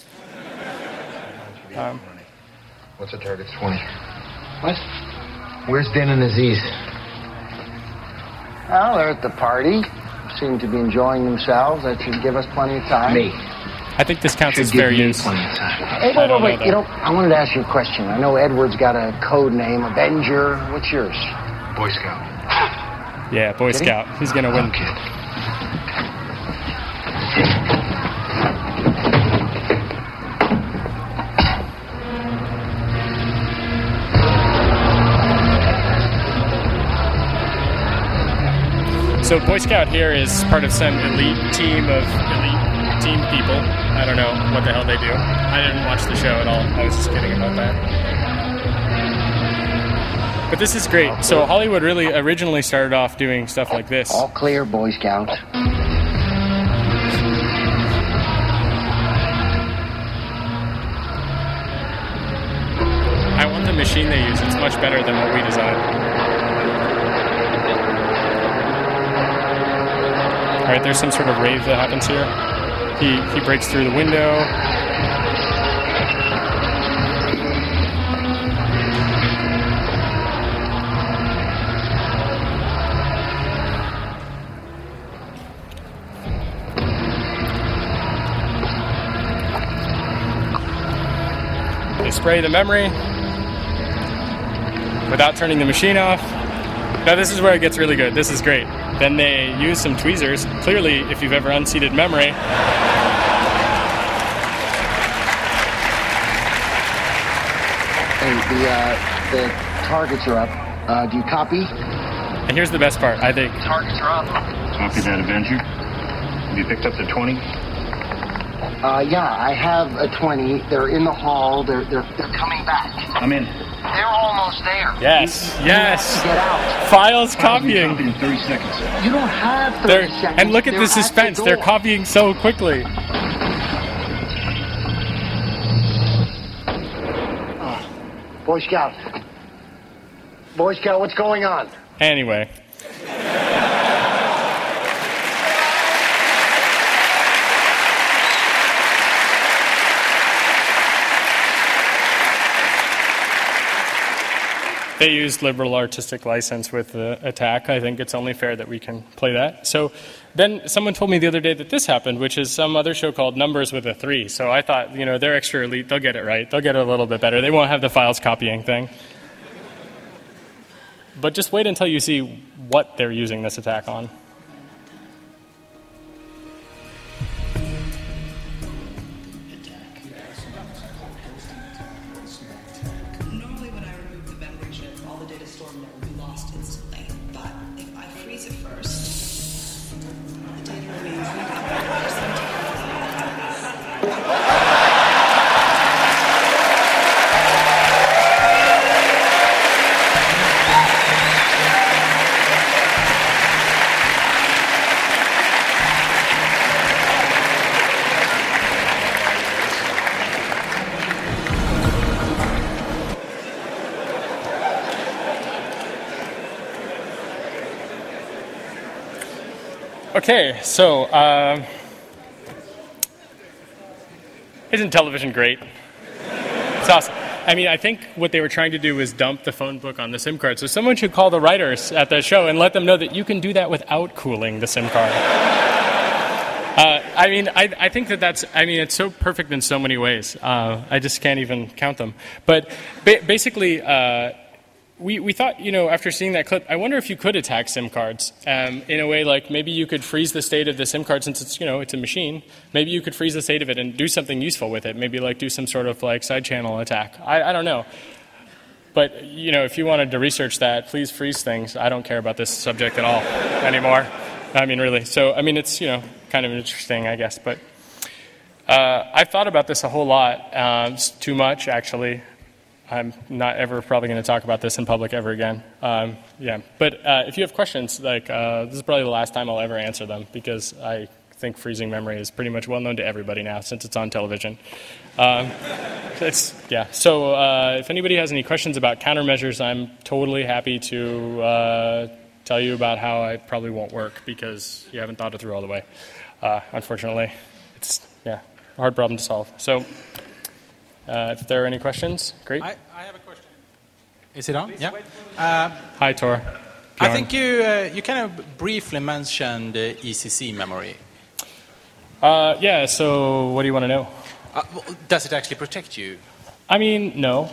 Um, What's a target twenty? What? Where's Dan and Aziz? Well, they're at the party. Seem to be enjoying themselves. That should give us plenty of time. Me. I think this counts Should as give fair you use. plenty of time. Hey, I wait, wait, don't wait. know You know, I wanted to ask you a question. I know Edward's got a code name, Avenger. What's yours? Boy Scout. Yeah, Boy Did he? Scout. He's going to win. Kid. So Boy Scout here is part of some elite team of elite team people. I don't know what the hell they do. I didn't watch the show at all. I was just kidding about that. But this is great. So Hollywood really originally started off doing stuff like this. All clear, Boy Scout. I want the machine they use. It's much better than what we designed. All right, there's some sort of rave that happens here. He he breaks through the window. They spray the memory without turning the machine off. Now this is where it gets really good. This is great. Then they use some tweezers. Clearly, if you've ever unseated memory, Hey, the, uh, the targets are up. Uh, do you copy? And here's the best part, I think. Targets are up. Copy that, Avenger. Have you picked up the twenty? Uh, yeah, I have a twenty. They're in the hall. They're, they're, they're coming back. I'm in. They're almost there. Yes, yes. Get out. Files Copy copying. in thirty seconds. You don't have They're, thirty seconds. and look at They're the suspense. the They're door. copying so quickly. Boy Scout. Boy Scout, what's going on? Anyway. They used liberal artistic license with the attack. I think it's only fair that we can play that. So then someone told me the other day that this happened, which is some other show called Numbers with a Three. So I thought, you know, they're extra elite. They'll get it right. They'll get it a little bit better. They won't have the files copying thing. But just wait until you see what they're using this attack on. Normally when I remove the memory chip, all the data stored in it will be lost instantly. But if I freeze it first, the data remains recopiled for some time. Okay, so uh, isn't television great? It's awesome. I mean, I think what they were trying to do was dump the phone book on the SIM card. So someone should call the writers at the show and let them know that you can do that without cooling the SIM card. Uh, I mean, I, I think that that's, I mean, it's so perfect in so many ways. Uh, I just can't even count them. But ba- basically, uh, we, we thought, you know, after seeing that clip, I wonder if you could attack SIM cards um, in a way like maybe you could freeze the state of the SIM card since it's, you know, it's a machine. Maybe you could freeze the state of it and do something useful with it. Maybe like do some sort of like side channel attack. I, I don't know. But, you know, if you wanted to research that, please freeze things. I don't care about this subject at all anymore. I mean, really. So, I mean, it's, you know, kind of interesting, I guess. But uh, I've thought about this a whole lot. Uh, it's too much, actually. I'm not ever probably going to talk about this in public ever again. Um, yeah. But uh, if you have questions, like, uh, this is probably the last time I'll ever answer them because I think freezing memory is pretty much well known to everybody now since it's on television. Um, it's, yeah. So uh, if anybody has any questions about countermeasures, I'm totally happy to uh, tell you about how it probably won't work because you haven't thought it through all the way. Uh, unfortunately, it's, yeah, a hard problem to solve. So uh, if there are any questions, great. I, I have a question. Is it on? Yeah. Uh, Hi, Tor. I think you uh, you kind of briefly mentioned uh, E C C memory. Uh, yeah, so what do you want to know? Uh, well, does it actually protect you? I mean, no.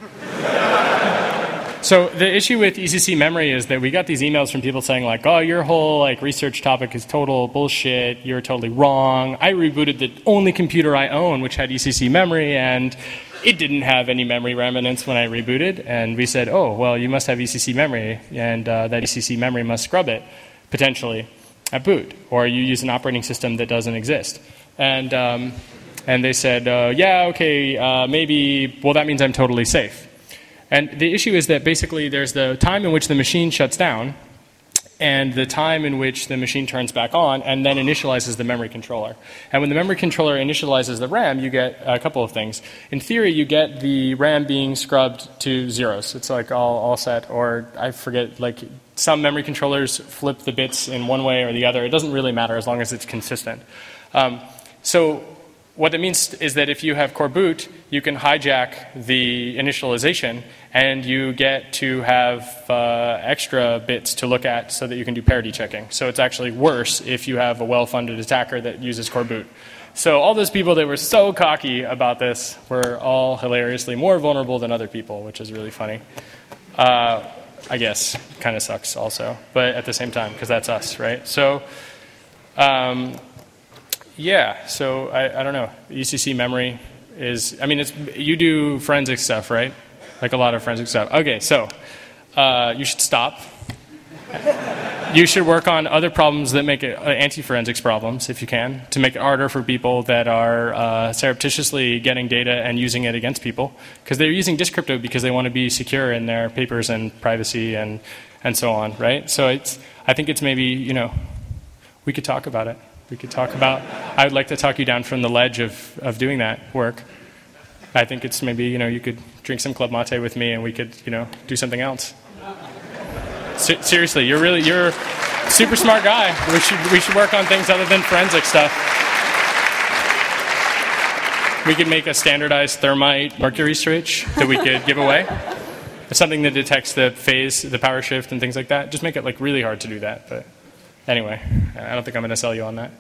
So the issue with E C C memory is that we got these emails from people saying like, oh, your whole like research topic is total bullshit. You're totally wrong. I rebooted the only computer I own, which had E C C memory, and it didn't have any memory remnants when I rebooted. And we said, oh, well, you must have E C C memory, and uh, that E C C memory must scrub it, potentially, at boot. Or you use an operating system that doesn't exist. And um, and they said, uh, yeah, okay, uh, maybe, well, that means I'm totally safe. And the issue is that basically there's the time in which the machine shuts down and the time in which the machine turns back on and then initializes the memory controller. And when the memory controller initializes the RAM, you get a couple of things. In theory, you get the RAM being scrubbed to zeros. It's like all, all set, or I forget, like some memory controllers flip the bits in one way or the other. It doesn't really matter as long as it's consistent. Um, so what it means is that if you have core boot, you can hijack the initialization and you get to have uh, extra bits to look at so that you can do parity checking. So it's actually worse if you have a well-funded attacker that uses core boot. So all those people that were so cocky about this were all hilariously more vulnerable than other people, which is really funny. Uh, I guess kind of sucks also, but at the same time, because that's us, right? So um, yeah, so I, I don't know. E C C memory is, I mean, it's you do forensic stuff, right? like a lot of forensic stuff. Okay, so uh, you should stop. You should work on other problems that make it uh, anti-forensics problems, if you can, to make it harder for people that are uh, surreptitiously getting data and using it against people, because they're using disk crypto because they want to be secure in their papers and privacy and and so on, right? So it's, I think it's maybe, you know, we could talk about it. We could talk about, I would like to talk you down from the ledge of, of doing that work. I think it's maybe, you know, you could drink some club mate with me and we could, you know, do something else. Se- seriously, you're really, you're a super smart guy. We should, we should work on things other than forensic stuff. We could make a standardized thermite mercury switch that we could give away. Something that detects the phase, the power shift and things like that. Just make it like really hard to do that. But anyway, I don't think I'm going to sell you on that.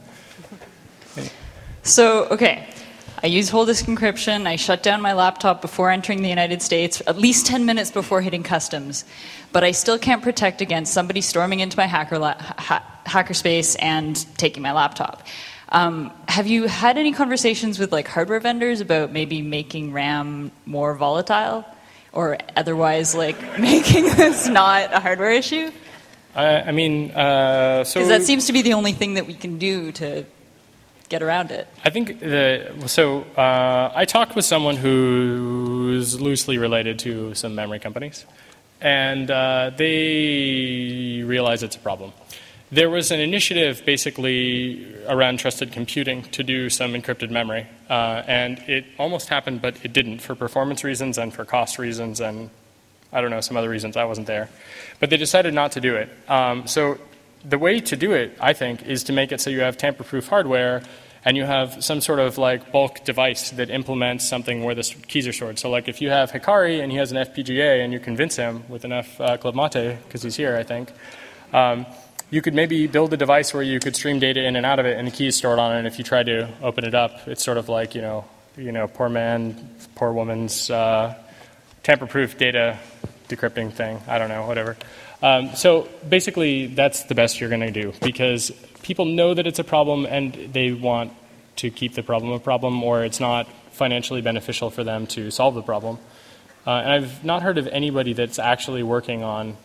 So, okay. I use whole disk encryption. I shut down my laptop before entering the United States, at least ten minutes before hitting customs. But I still can't protect against somebody storming into my hacker la- ha- hackerspace and taking my laptop. Um, have you had any conversations with like hardware vendors about maybe making RAM more volatile, or otherwise like making this not a hardware issue? Uh, I mean, uh, so because that seems to be the only thing that we can do to get around it. I think the so uh, I talked with someone who's loosely related to some memory companies, and uh, they realize it's a problem. There was an initiative basically around trusted computing to do some encrypted memory, uh, and it almost happened, but it didn't, for performance reasons and for cost reasons and I don't know, some other reasons. I wasn't there. But they decided not to do it. Um, so the way to do it, I think, is to make it so you have tamper-proof hardware and you have some sort of like bulk device that implements something where the keys are stored. So like if you have Hikari and he has an F P G A and you convince him with enough uh, Club Mate, because he's here, I think, um, you could maybe build a device where you could stream data in and out of it and the key is stored on it. And if you try to open it up, it's sort of like, you know, you know, poor man, poor woman's uh, tamper-proof data decrypting thing. I don't know, whatever. Um, so basically, that's the best you're going to do because people know that it's a problem and they want to keep the problem a problem, or it's not financially beneficial for them to solve the problem. Uh, and I've not heard of anybody that's actually working on,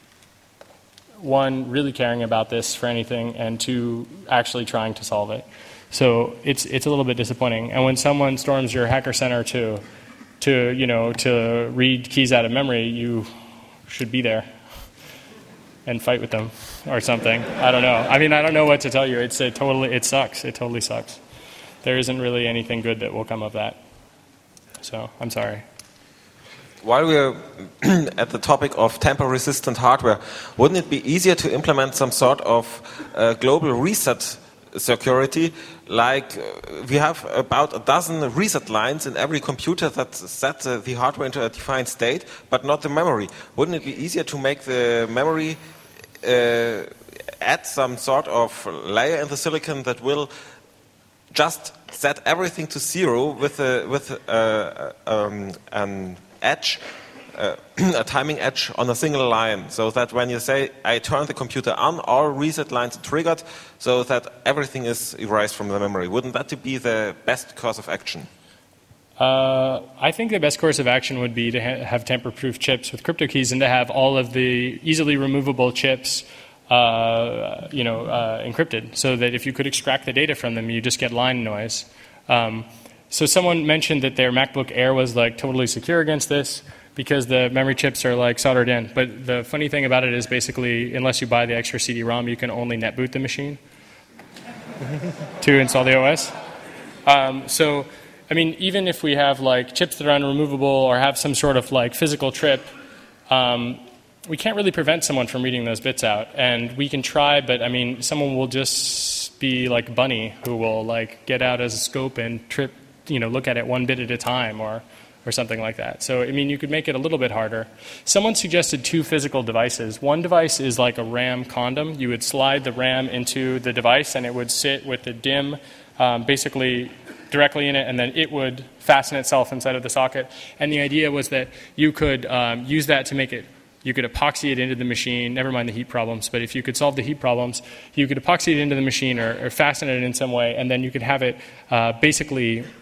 one, really caring about this for anything, and two, actually trying to solve it. So it's it's a little bit disappointing. And when someone storms your hacker center to to you know to read keys out of memory, you should be there and fight with them or something. I don't know. I mean, I don't know what to tell you. It's a totally it sucks. It totally sucks. There isn't really anything good that will come of that. So I'm sorry. While we're at the topic of tamper-resistant hardware, wouldn't it be easier to implement some sort of uh, global reset security? Like uh, we have about a dozen reset lines in every computer that set uh, the hardware into a defined state, but not the memory. Wouldn't it be easier to make the memory uh, add some sort of layer in the silicon that will just set everything to zero with a, with a, um, an edge, uh, a timing edge on a single line, so that when you say, I turn the computer on, all reset lines are triggered, so that everything is erased from the memory. Wouldn't that be the best course of action? Uh, I think the best course of action would be to ha- have tamper-proof chips with crypto keys and to have all of the easily removable chips uh, you know, uh, encrypted, so that if you could extract the data from them, you just get line noise. Um, So someone mentioned that their MacBook Air was like totally secure against this because the memory chips are like soldered in. But the funny thing about it is basically, unless you buy the extra C D ROM, you can only net boot the machine to install the O S. Um, so, I mean, even if we have like chips that are unremovable or have some sort of like physical trip, um, we can't really prevent someone from reading those bits out. And we can try, but I mean, someone will just be like Bunny who will like get out as a scope and trip, you know, look at it one bit at a time or, or something like that. So, I mean, you could make it a little bit harder. Someone suggested two physical devices. One device is like a RAM condom. You would slide the RAM into the device and it would sit with the D I M um, basically directly in it, and then it would fasten itself inside of the socket. And the idea was that you could um, use that to make it, you could epoxy it into the machine, never mind the heat problems, but if you could solve the heat problems, you could epoxy it into the machine or, or fasten it in some way, and then you could have it uh, basically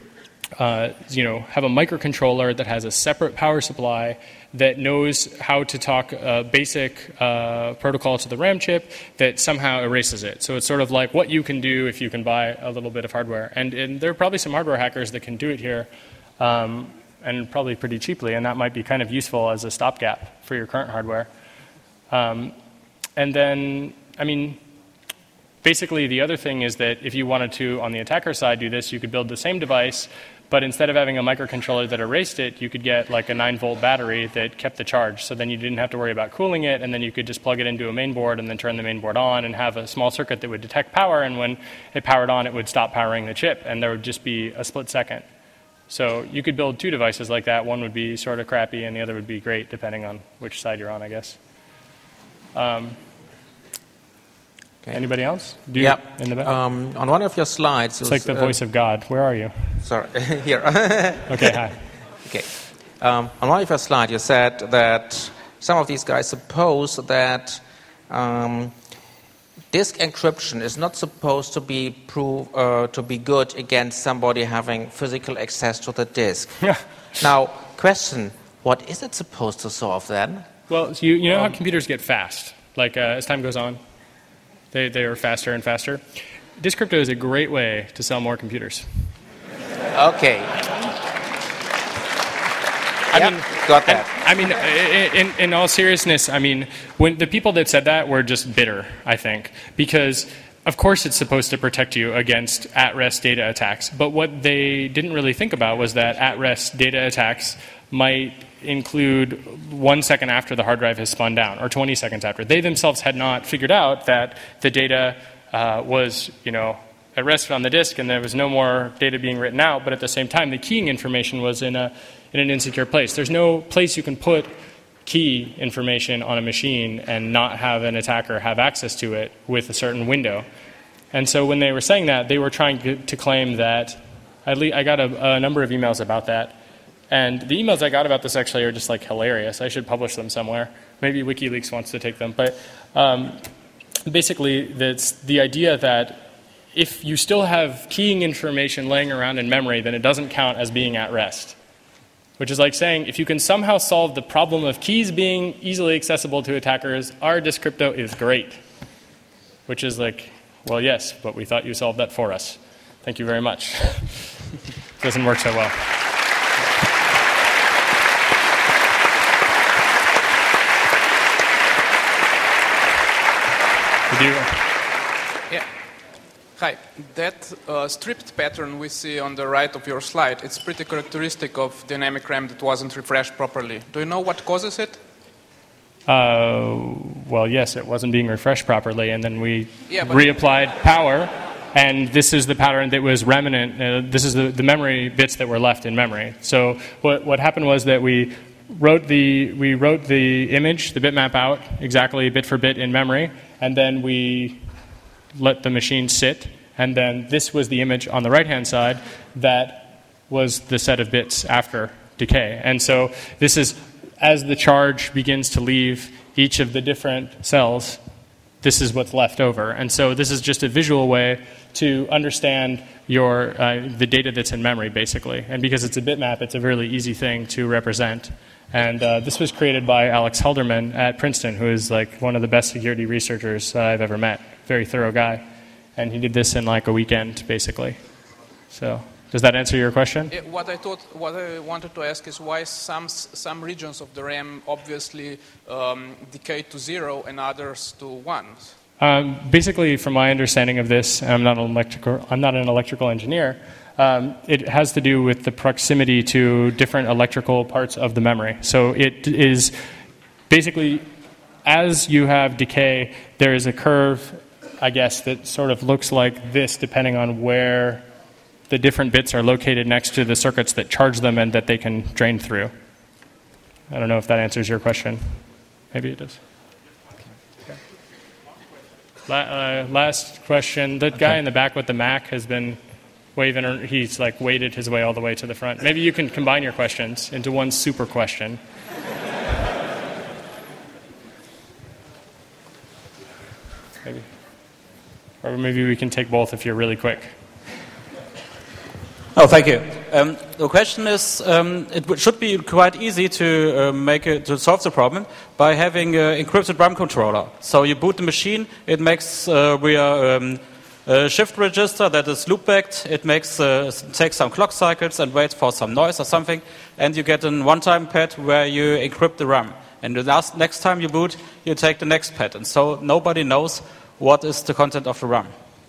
uh, you know, have a microcontroller that has a separate power supply that knows how to talk a basic uh, protocol to the RAM chip that somehow erases it. So it's sort of like what you can do if you can buy a little bit of hardware. And, and there are probably some hardware hackers that can do it here, um, and probably pretty cheaply, and that might be kind of useful as a stopgap for your current hardware. Um, and then, I mean, basically the other thing is that if you wanted to, on the attacker side, do this, you could build the same device, but instead of having a microcontroller that erased it, you could get like a nine volt battery that kept the charge. So then you didn't have to worry about cooling it, and then you could just plug it into a main board and then turn the main board on and have a small circuit that would detect power, and when it powered on, it would stop powering the chip, and there would just be a split second. So you could build two devices like that. One would be sort of crappy, and the other would be great, depending on which side you're on, I guess. Um, Okay. Anybody else? Do you, yeah. In the back? Um, on one of your slides, it's like the uh, voice of God. Where are you? Sorry, here. Okay, hi. Okay. Um, on one of your slides, you said that some of these guys suppose that um, disk encryption is not supposed to be prove, uh, to be good against somebody having physical access to the disk. Yeah. Now, question: what is it supposed to solve then? Well, so you, you know um, how computers get fast, like uh, as time goes on. They, they are faster and faster. Disk crypto is a great way to sell more computers. Okay. I yep, mean, got that. I, I mean, in, in all seriousness, I mean, when the people that said that were just bitter, I think, because of course it's supposed to protect you against at-rest data attacks. But what they didn't really think about was that at-rest data attacks might include one second after the hard drive has spun down, or twenty seconds after. They themselves had not figured out that the data uh, was, you know, at rest on the disk, and there was no more data being written out. But at the same time, the keying information was in a in an insecure place. There's no place you can put key information on a machine and not have an attacker have access to it with a certain window. And so when they were saying that, they were trying to, to claim that. At least I got a, a number of emails about that. And the emails I got about this actually are just like hilarious. I should publish them somewhere. Maybe WikiLeaks wants to take them. But um, basically, that's the idea that if you still have keying information laying around in memory, then it doesn't count as being at rest. Which is like saying, if you can somehow solve the problem of keys being easily accessible to attackers, our disk crypto is great. Which is like, well, yes, but we thought you solved that for us. Thank you very much. Doesn't work so well. Yeah. Hi. That uh, stripped pattern we see on the right of your slide, it's pretty characteristic of dynamic RAM that wasn't refreshed properly. Do you know what causes it? Uh, well, yes, it wasn't being refreshed properly, and then we yeah, reapplied power, and this is the pattern that was remnant. Uh, this is the, the memory bits that were left in memory. So what what happened was that we wrote the we wrote the image, the bitmap out exactly bit for bit in memory, and then we let the machine sit, and then this was the image on the right-hand side that was the set of bits after decay. And so this is, as the charge begins to leave each of the different cells, this is what's left over. And so this is just a visual way to understand your uh, the data that's in memory, basically. And because it's a bitmap, it's a really easy thing to represent. And uh, this was created by Alex Helderman at Princeton, who is like one of the best security researchers uh, I've ever met. Very thorough guy. And he did this in like a weekend, basically. So does that answer your question? Yeah, what I thought, what I wanted to ask is why some some regions of the RAM obviously um, decay to zero and others to one. Um, basically, from my understanding of this, I'm not an electrical, I'm not an electrical engineer. Um, it has to do with the proximity to different electrical parts of the memory. So it is basically, as you have decay, there is a curve, I guess, that sort of looks like this, depending on where the different bits are located next to the circuits that charge them and that they can drain through. I don't know if that answers your question. Maybe it does. Okay. La uh, last question. The guy okay. in the back with the Mac has been waving. He's like waded his way all the way to the front. Maybe you can combine your questions into one super question. Maybe. Or maybe we can take both if you're really quick. Oh, thank you. Um, the question is, um, it w- should be quite easy to uh, make it, to solve the problem by having an encrypted RAM controller. So you boot the machine, it makes uh, via um, a shift register that is loopbacked. It makes uh, takes some clock cycles and waits for some noise or something, and you get a one-time pad where you encrypt the RAM. And the last, next time you boot, you take the next pad, and so nobody knows what is the content of the RAM.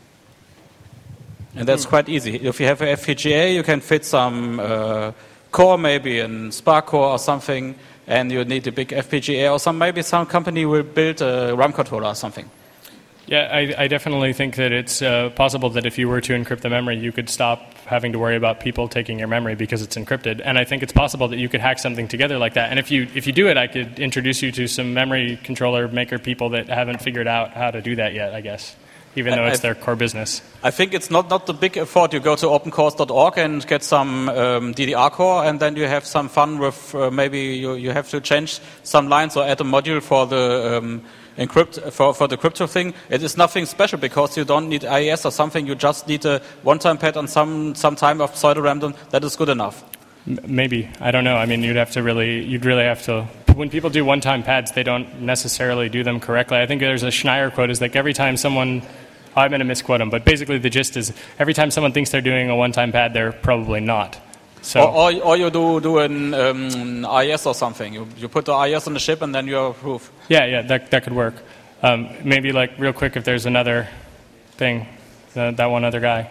And that's quite easy. If you have a F P G A, you can fit some uh, core, maybe in Spark Core or something, and you need a big F P G A, or some maybe some company will build a RAM controller or something. Yeah, I, I definitely think that it's uh, possible that if you were to encrypt the memory, you could stop having to worry about people taking your memory because it's encrypted. And I think it's possible that you could hack something together like that. And if you if you do it, I could introduce you to some memory controller maker people that haven't figured out how to do that yet, I guess, even though it's their core business. I think it's not, not the big effort. You go to open cores dot org and get some um, D D R core, and then you have some fun with uh, maybe you, you have to change some lines or add a module for the um, encrypt for, for the crypto thing. It is nothing special because you don't need I E S or something. You just need a one-time pad on some, some time of pseudo-random. That is good enough. M- maybe. I don't know. I mean, you'd have to really, you'd really have to... When people do one-time pads, they don't necessarily do them correctly. I think there's a Schneier quote is like every time someone... I'm going to misquote him, but basically the gist is every time someone thinks they're doing a one-time pad, they're probably not. So, or, or, or you do, do an um, I E S or something. You, you put the I E S on the chip and then you approve. Yeah, yeah, that that could work. Um, maybe like real quick if there's another thing, uh, that one other guy.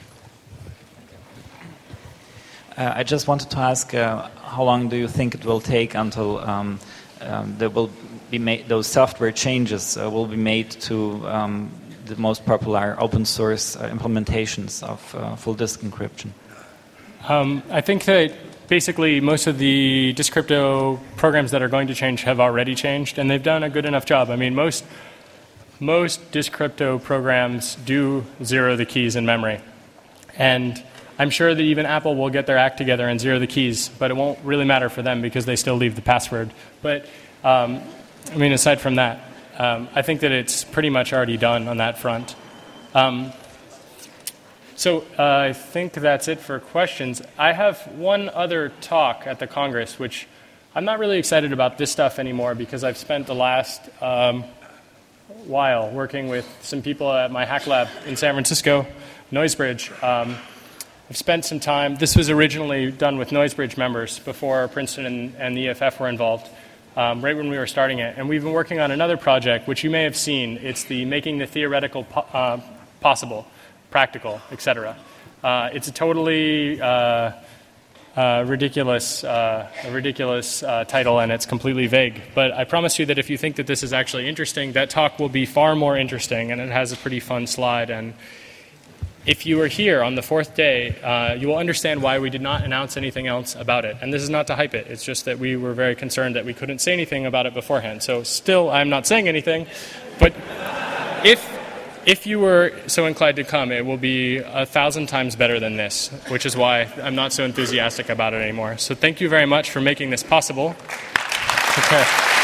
Uh, I just wanted to ask, uh, how long do you think it will take until um, um, there will be made, those software changes uh, will be made to um, the most popular open source uh, implementations of uh, full disk encryption? Um, I think that basically most of the disk crypto programs that are going to change have already changed, and they've done a good enough job. I mean, most most disk crypto programs do zero the keys in memory, and I'm sure that even Apple will get their act together and zero the keys, but it won't really matter for them because they still leave the password. But um, I mean, aside from that, um, I think that it's pretty much already done on that front. Um, So uh, I think that's it for questions. I have one other talk at the Congress, which I'm not really excited about this stuff anymore because I've spent the last um, while working with some people at my hack lab in San Francisco, Noisebridge. Um, I've spent some time. This was originally done with Noisebridge members before Princeton and, and the E F F were involved, um, right when we were starting it. And we've been working on another project, which you may have seen. It's the Making the Theoretical po- uh, Possible. Practical, et cetera. Uh, it's a totally uh, uh, ridiculous, uh, a ridiculous uh, title, and it's completely vague. But I promise you that if you think that this is actually interesting, that talk will be far more interesting, and it has a pretty fun slide. And if you are here on the fourth day, uh, you will understand why we did not announce anything else about it. And this is not to hype it. It's just that we were very concerned that we couldn't say anything about it beforehand. So still, I'm not saying anything. But if... If you were so inclined to come, it will be a thousand times better than this, which is why I'm not so enthusiastic about it anymore. So thank you very much for making this possible. Take care.